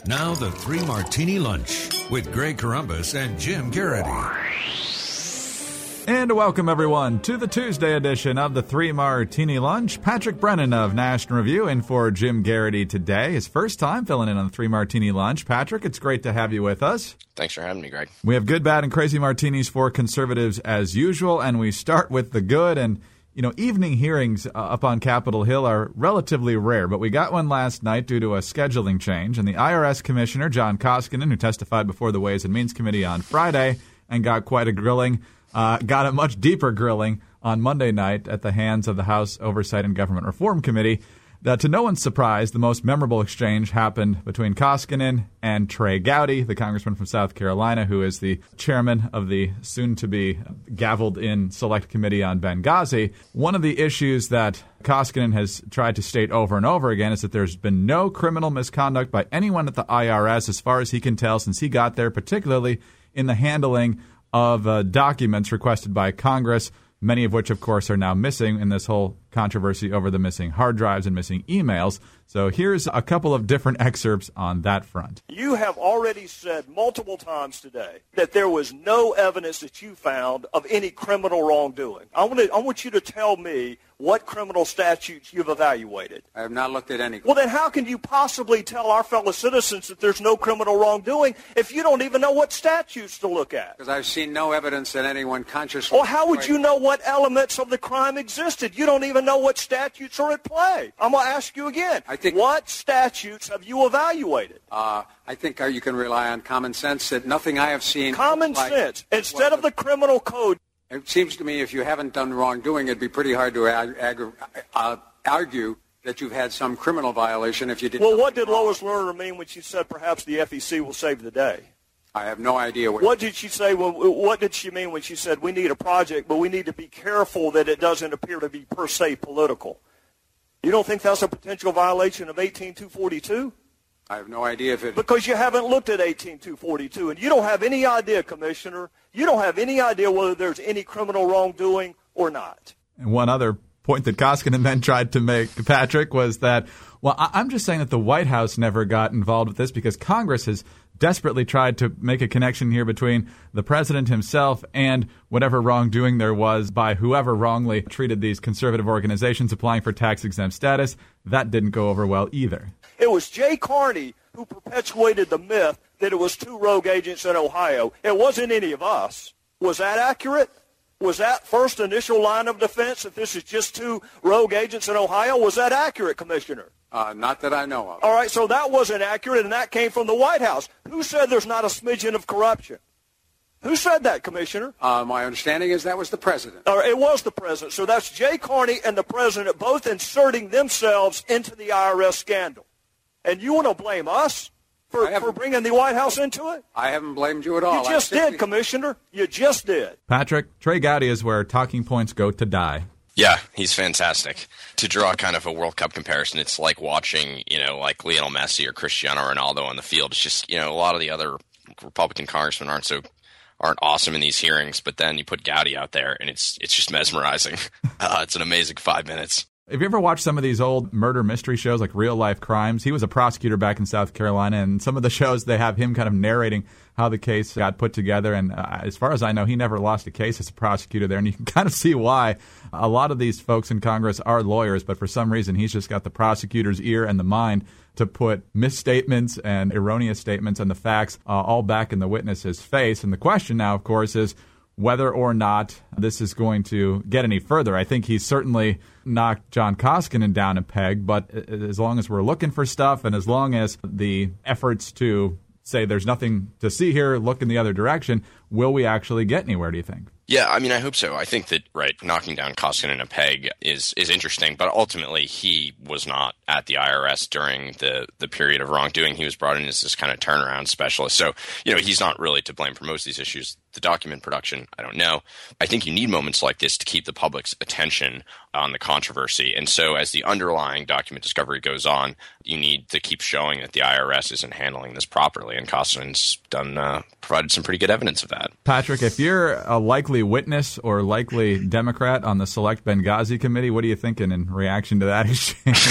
Now the Three Martini Lunch with Greg Corombos and Jim Garrity. And welcome, everyone, to the Tuesday edition of the Three Martini Lunch. Patrick Brennan of National Review in for Jim Garrity today. His first time filling in on the Three Martini Lunch. Patrick, it's great to have you with us. Thanks for having me, Greg. We have good, bad, and crazy martinis for conservatives as usual, and we start with the good. And, you know, evening hearings up on Capitol Hill are relatively rare, but we got one last night due to a scheduling change. And the IRS Commissioner, John Koskinen, who testified before the Ways and Means Committee on Friday and got quite a grilling, got a much deeper grilling on Monday night at the hands of the House Oversight and Government Reform Committee. To no one's surprise, the most memorable exchange happened between Koskinen and Trey Gowdy, the congressman from South Carolina, who is the chairman of the soon-to-be gavelled-in Select Committee on Benghazi. One of the issues that Koskinen has tried to state over and over again is that there's been no criminal misconduct by anyone at the IRS, as far as he can tell, since he got there, particularly in the handling of documents requested by Congress, many of which, of course, are now missing in this whole controversy over the missing hard drives and missing emails. So here's a couple of different excerpts on that front. You have already said multiple times today that there was no evidence that you found of any criminal wrongdoing. I want you to tell me what criminal statutes you've evaluated. I have not looked at any. Well, then how can you possibly tell our fellow citizens that there's no criminal wrongdoing if you don't even know what statutes to look at? Because I've seen no evidence that anyone consciously... Well, how would you know what elements of the crime existed? You don't even know what statutes are at play. I'm going to ask you again. What statutes have you evaluated? I think you can rely on common sense that nothing I have seen... Common sense. Instead of the criminal code... It seems to me if you haven't done wrongdoing, it'd be pretty hard to argue that you've had some criminal violation if you didn't... Well, what did Lois Lerner mean when she said perhaps the FEC will save the day? I have no idea. What did she say? What did she mean when she said we need a project, but we need to be careful that it doesn't appear to be per se political? You don't think that's a potential violation of 18242? I have no idea if it... Because you haven't looked at 18242, and you don't have any idea, Commissioner. You don't have any idea whether there's any criminal wrongdoing or not. And one other point that Koskinen then tried to make, Patrick, was that, well, I'm just saying that the White House never got involved with this because Congress has desperately tried to make a connection here between the president himself and whatever wrongdoing there was by whoever wrongly treated these conservative organizations applying for tax-exempt status. That didn't go over well either. It was Jay Carney who perpetuated the myth that it was two rogue agents in Ohio. It wasn't any of us. Was that accurate? Was that first initial line of defense that this is just two rogue agents in Ohio? Was that accurate, Commissioner? Not that I know of. All right, so that wasn't accurate, and that came from the White House. Who said there's not a smidgen of corruption? Who said that, Commissioner? My understanding is that was the president. It was the president. So that's Jay Carney and the president both inserting themselves into the IRS scandal. And you want to blame us for bringing the White House into it? I haven't blamed you at all. You just did, Commissioner. You just did. Patrick, Trey Gowdy is where talking points go to die. Yeah, he's fantastic. To draw kind of a World Cup comparison, it's like watching, like Lionel Messi or Cristiano Ronaldo on the field. It's just, a lot of the other Republican congressmen aren't awesome in these hearings, but then you put Gowdy out there, and it's just mesmerizing. It's an amazing 5 minutes. Have you ever watched some of these old murder mystery shows like Real Life Crimes? He was a prosecutor back in South Carolina, and some of the shows, they have him kind of narrating how the case got put together. And as far as I know, he never lost a case as a prosecutor there. And you can kind of see why. A lot of these folks in Congress are lawyers, but for some reason, he's just got the prosecutor's ear and the mind to put misstatements and erroneous statements and the facts all back in the witness's face. And the question now, of course, is whether or not this is going to get any further. I think he's certainly knocked John Koskinen down a peg, but as long as we're looking for stuff and as long as the efforts to say there's nothing to see here, look in the other direction, will we actually get anywhere, do you think? Yeah, I mean, I hope so. I think that, knocking down Koskinen a peg is interesting, but ultimately he was not at the IRS during the period of wrongdoing. He was brought in as this kind of turnaround specialist. So, he's not really to blame for most of these issues. The document production, I don't know. I think you need moments like this to keep the public's attention on the controversy. And so as the underlying document discovery goes on, you need to keep showing that the IRS isn't handling this properly. And Koskinen's provided some pretty good evidence of that. Patrick, if you're a likely likely witness or likely Democrat on the Select Benghazi Committee. What are you thinking in reaction to that exchange?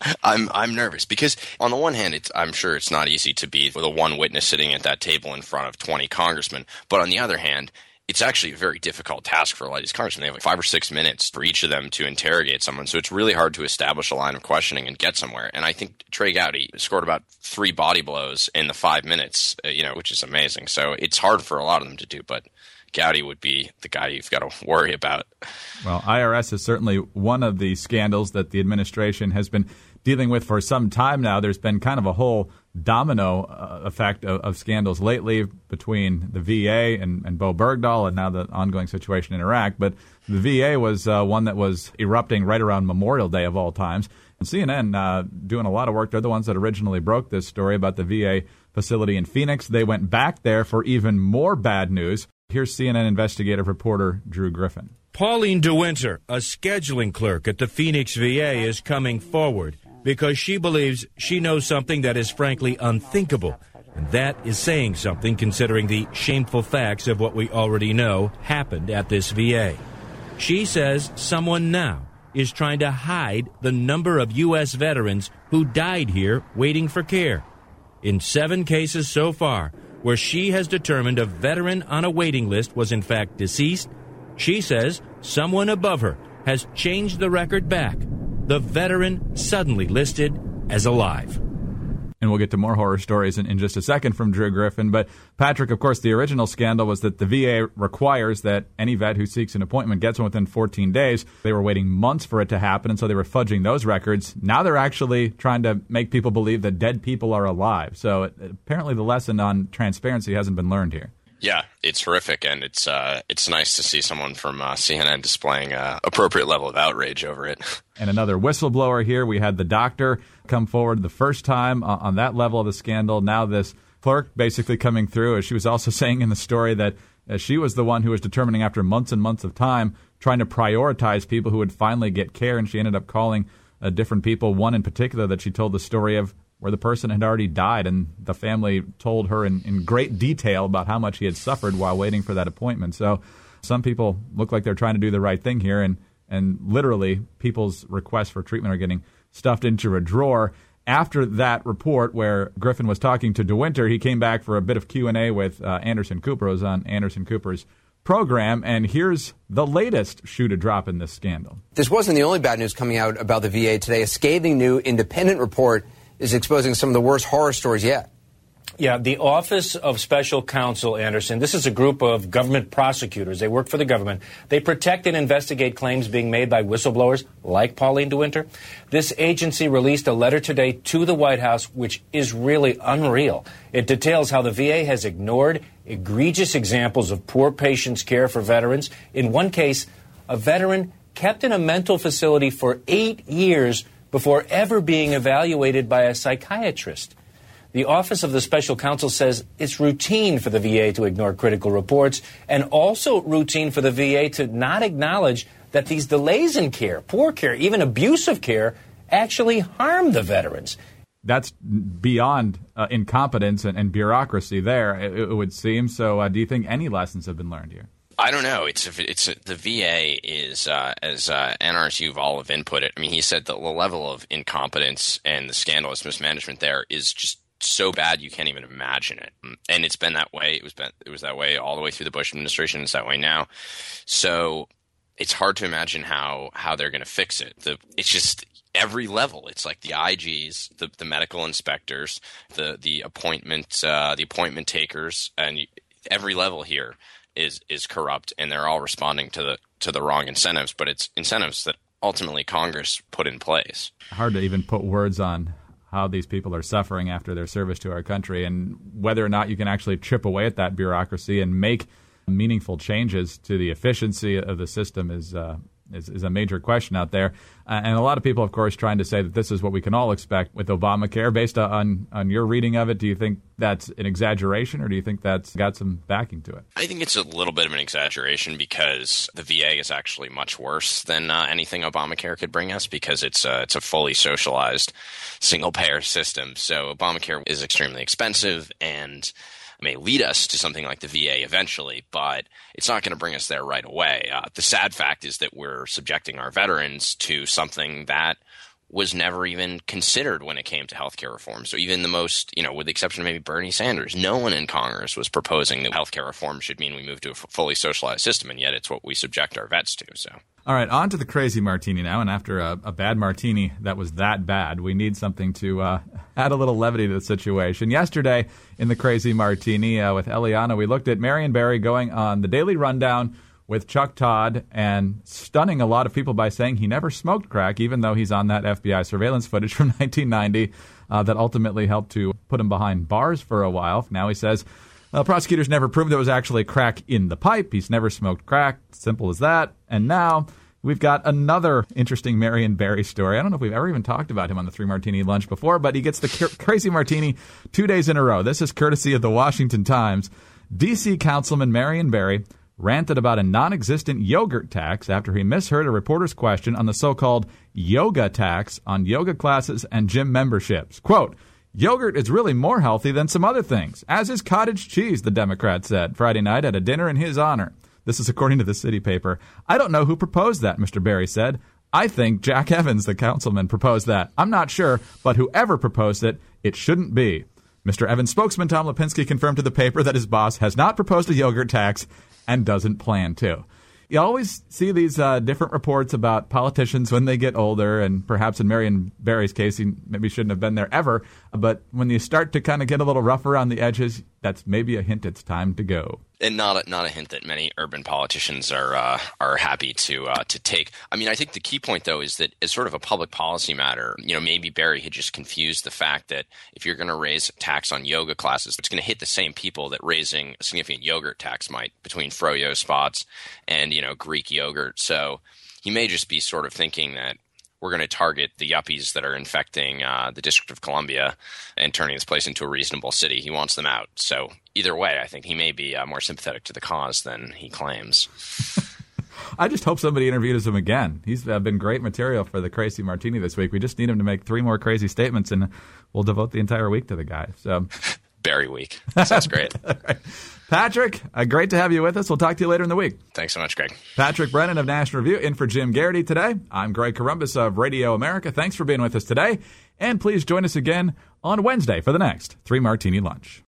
I'm nervous because on the one hand, I'm sure it's not easy to be the one witness sitting at that table in front of 20 congressmen. But on the other hand, it's actually a very difficult task for a lot of these congressmen. They have like 5 or 6 minutes for each of them to interrogate someone. So it's really hard to establish a line of questioning and get somewhere. And I think Trey Gowdy scored about 3 body blows in the 5 minutes, which is amazing. So it's hard for a lot of them to do, but Gowdy would be the guy you've got to worry about. Well, IRS is certainly one of the scandals that the administration has been dealing with for some time now. There's been kind of a whole domino effect of scandals lately between the VA and Bo Bergdahl and now the ongoing situation in Iraq. But the VA was one that was erupting right around Memorial Day of all times. And CNN doing a lot of work. They're the ones that originally broke this story about the VA facility in Phoenix. They went back there for even more bad news. Here's CNN investigative reporter Drew Griffin. Pauline DeWinter, a scheduling clerk at the Phoenix VA, is coming forward because she believes she knows something that is frankly unthinkable. And that is saying something considering the shameful facts of what we already know happened at this VA. She says someone now is trying to hide the number of U.S. veterans who died here waiting for care. In 7 cases so far, where she has determined a veteran on a waiting list was in fact deceased, she says someone above her has changed the record back. The veteran suddenly listed as alive. And we'll get to more horror stories in just a second from Drew Griffin. But, Patrick, of course, the original scandal was that the VA requires that any vet who seeks an appointment gets one within 14 days. They were waiting months for it to happen, and so they were fudging those records. Now they're actually trying to make people believe that dead people are alive. So apparently the lesson on transparency hasn't been learned here. Yeah, it's horrific, and it's nice to see someone from CNN displaying appropriate level of outrage over it. And another whistleblower here. We had the doctor come forward the first time on that level of the scandal. Now this clerk basically coming through, as she was also saying in the story that she was the one who was determining after months and months of time trying to prioritize people who would finally get care, and she ended up calling different people, one in particular that she told the story of where the person had already died, and the family told her in great detail about how much he had suffered while waiting for that appointment. So some people look like they're trying to do the right thing here, and literally people's requests for treatment are getting stuffed into a drawer. After that report where Griffin was talking to DeWinter, he came back for a bit of Q&A with Anderson Cooper. It was on Anderson Cooper's program, and here's the latest shoe to drop in this scandal. This wasn't the only bad news coming out about the VA today. A scathing new independent report is exposing some of the worst horror stories yet. Yeah, the Office of Special Counsel, Anderson, this is a group of government prosecutors. They work for the government. They protect and investigate claims being made by whistleblowers like Pauline DeWinter. This agency released a letter today to the White House, which is really unreal. It details how the VA has ignored egregious examples of poor patients' care for veterans. In one case, a veteran kept in a mental facility for 8 years before ever being evaluated by a psychiatrist. The Office of the Special Counsel says it's routine for the VA to ignore critical reports and also routine for the VA to not acknowledge that these delays in care, poor care, even abusive care, actually harm the veterans. That's beyond incompetence and bureaucracy there, it would seem. So do you think any lessons have been learned here? I don't know. The VA is, as NRS Yuval have input it. I mean, he said that the level of incompetence and the scandalous mismanagement there is just so bad you can't even imagine it. And it's been that way. It was that way all the way through the Bush administration. It's that way now. So it's hard to imagine how they're going to fix it. It's just every level. It's like the IGs, the medical inspectors, the appointment takers, and every level here is corrupt, and they're all responding to the wrong incentives, but it's incentives that ultimately Congress put in place. Hard to even put words on how these people are suffering after their service to our country, and whether or not you can actually chip away at that bureaucracy and make meaningful changes to the efficiency of the system is a major question out there. And a lot of people, of course, trying to say that this is what we can all expect with Obamacare. Based on your reading of it, do you think that's an exaggeration, or do you think that's got some backing to it? I think it's a little bit of an exaggeration because the VA is actually much worse than anything Obamacare could bring us, because it's a fully socialized single-payer system. So Obamacare is extremely expensive, and may lead us to something like the VA eventually, but it's not going to bring us there right away. The sad fact is that we're subjecting our veterans to something that was never even considered when it came to healthcare reform. So even the most, with the exception of maybe Bernie Sanders, no one in Congress was proposing that healthcare reform should mean we move to a fully socialized system, and yet it's what we subject our vets to. So, all right, on to the crazy martini now. And after a bad martini that was that bad, we need something to add a little levity to the situation. Yesterday in the crazy martini with Eliana, we looked at Marion Barry going on the Daily Rundown with Chuck Todd and stunning a lot of people by saying he never smoked crack, even though he's on that FBI surveillance footage from 1990 that ultimately helped to put him behind bars for a while. Now he says prosecutors never proved there was actually crack in the pipe. He's never smoked crack. Simple as that. And now we've got another interesting Marion Barry story. I don't know if we've ever even talked about him on the Three Martini Lunch before, but he gets the crazy martini 2 days in a row. This is courtesy of the Washington Times. D.C. Councilman Marion Barry ranted about a non-existent yogurt tax after he misheard a reporter's question on the so-called yoga tax on yoga classes and gym memberships. Quote, "Yogurt is really more healthy than some other things, as is cottage cheese," the Democrat said Friday night at a dinner in his honor. This is according to the City Paper. "I don't know who proposed that," Mr. Barry said. "I think Jack Evans, the councilman, proposed that. I'm not sure, but whoever proposed it, it shouldn't be." Mr. Evans' spokesman, Tom Lipinski, confirmed to the paper that his boss has not proposed a yogurt tax and doesn't plan to. You always see these different reports about politicians when they get older, and perhaps in Marion Barry's case, he maybe shouldn't have been there ever. But when you start to kind of get a little rough around the edges, that's maybe a hint it's time to go. And not a hint that many urban politicians are happy to take. I mean, I think the key point, though, is that as sort of a public policy matter, maybe Barry had just confused the fact that if you're going to raise a tax on yoga classes, it's going to hit the same people that raising a significant yogurt tax might, between froyo spots and, Greek yogurt. So he may just be sort of thinking that we're going to target the yuppies that are infecting the District of Columbia and turning this place into a reasonable city. He wants them out. So either way, I think he may be more sympathetic to the cause than he claims. I just hope somebody interviews him again. He's been great material for the Crazy Martini this week. We just need him to make 3 more crazy statements, and we'll devote the entire week to the guy. So, Barry week. Sounds great. Right. Patrick, great to have you with us. We'll talk to you later in the week. Thanks so much, Greg. Patrick Brennan of National Review in for Jim Garrity today. I'm Greg Corombos of Radio America. Thanks for being with us today. And please join us again on Wednesday for the next Three Martini Lunch.